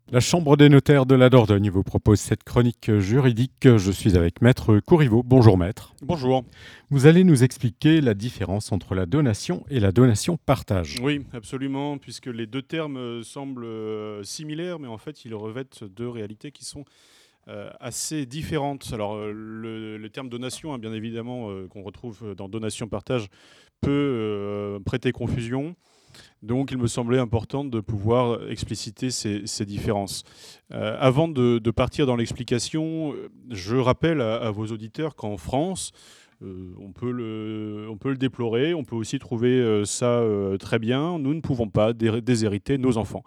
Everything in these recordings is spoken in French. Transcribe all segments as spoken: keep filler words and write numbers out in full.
La Chambre des notaires de la Dordogne vous propose cette chronique juridique. Je suis avec Maître Courriveau. Bonjour Maître. Bonjour. Vous allez nous expliquer la différence entre la donation et la donation-partage. Oui, absolument, puisque les deux termes euh, semblent euh, similaires, mais en fait, ils revêtent deux réalités qui sont euh, assez différentes. Alors, euh, le, le terme donation, hein, bien évidemment, euh, qu'on retrouve dans donation-partage, peut euh, prêter confusion. Donc, il me semblait important de pouvoir expliciter ces, ces différences. Euh, avant de, de partir dans l'explication, je rappelle à, à vos auditeurs qu'en France, euh, on peut le, on peut le déplorer, on peut aussi trouver euh, ça euh, très bien. Nous ne pouvons pas dé- déshériter nos enfants.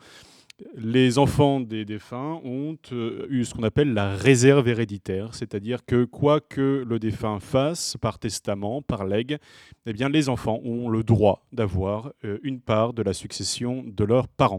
Les enfants des défunts ont euh, eu ce qu'on appelle la réserve héréditaire, c'est-à-dire que quoi que le défunt fasse par testament, par legs, eh bien, les enfants ont le droit d'avoir euh, une part de la succession de leurs parents.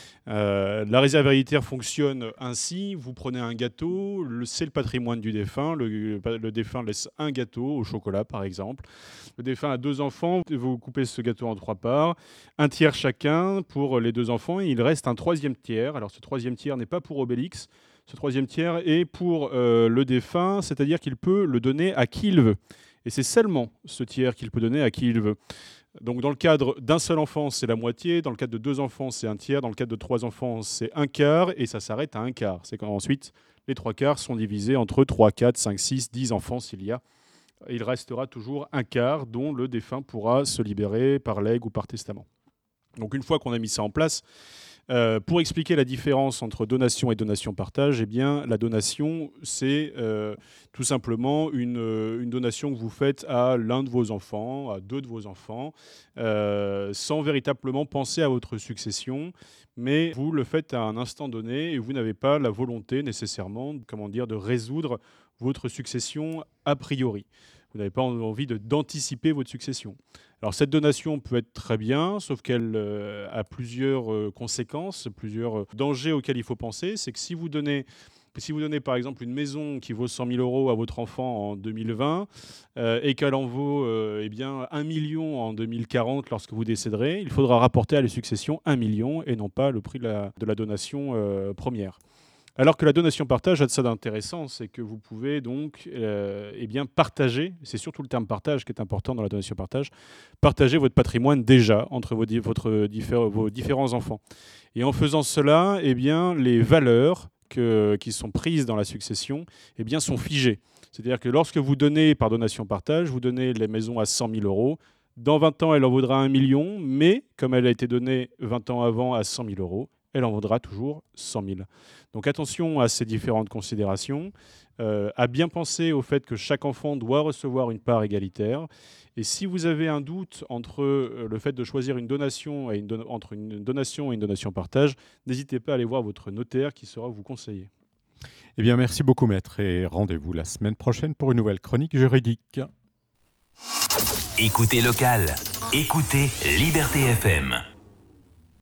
Euh, la réserve héréditaire fonctionne ainsi, vous prenez un gâteau, le- c'est le patrimoine du défunt, le, le défunt laisse un gâteau au chocolat par exemple. Le défunt a deux enfants, vous coupez ce gâteau en trois parts, un tiers chacun pour les deux enfants, et il reste un troisième tiers. Alors ce troisième tiers n'est pas pour Obélix, ce troisième tiers est pour euh, le défunt, c'est-à-dire qu'il peut le donner à qui il veut. Et c'est seulement ce tiers qu'il peut donner à qui il veut. Donc dans le cadre d'un seul enfant, c'est la moitié. Dans le cadre de deux enfants, c'est un tiers. Dans le cadre de trois enfants, c'est un quart. Et ça s'arrête à un quart. C'est quand ensuite, les trois quarts sont divisés entre trois, quatre, cinq, six, dix enfants s'il y a. Il restera toujours un quart dont le défunt pourra se libérer par legs ou par testament. Donc une fois qu'on a mis ça en place, euh, pour expliquer la différence entre donation et donation-partage, eh bien, la donation, c'est euh, tout simplement une, euh, une donation que vous faites à l'un de vos enfants, à deux de vos enfants, euh, sans véritablement penser à votre succession, mais vous le faites à un instant donné et vous n'avez pas la volonté nécessairement, comment dire, de résoudre votre succession a priori. Vous n'avez pas envie de, d'anticiper votre succession. Alors cette donation peut être très bien, sauf qu'elle euh, a plusieurs euh, conséquences, plusieurs euh, dangers auxquels il faut penser. C'est que si vous donnez, si vous donnez par exemple une maison qui vaut cent mille euros à votre enfant en deux mille vingt euh, et qu'elle en vaut euh, eh bien, un million en deux mille quarante lorsque vous décéderez, il faudra rapporter à la succession un million et non pas le prix de la, de la donation euh, première. Alors que la donation-partage a de ça d'intéressant, c'est que vous pouvez donc euh, eh bien partager, c'est surtout le terme partage qui est important dans la donation-partage, partager votre patrimoine déjà entre vos, di- votre diffé- vos différents enfants. Et en faisant cela, eh bien, les valeurs que- qui sont prises dans la succession eh bien, sont figées. C'est-à-dire que lorsque vous donnez par donation-partage, vous donnez les maisons à cent mille euros, dans vingt ans, elle en vaudra un million, mais comme elle a été donnée vingt ans avant à cent mille euros, elle en vaudra toujours cent mille. Donc attention à ces différentes considérations, euh, à bien penser au fait que chaque enfant doit recevoir une part égalitaire. Et si vous avez un doute entre euh, le fait de choisir une donation et une don- entre une donation et une donation partage, n'hésitez pas à aller voir votre notaire qui saura vous conseiller. Eh bien, merci beaucoup Maître et rendez-vous la semaine prochaine pour une nouvelle chronique juridique. Écoutez local, écoutez Liberté F M.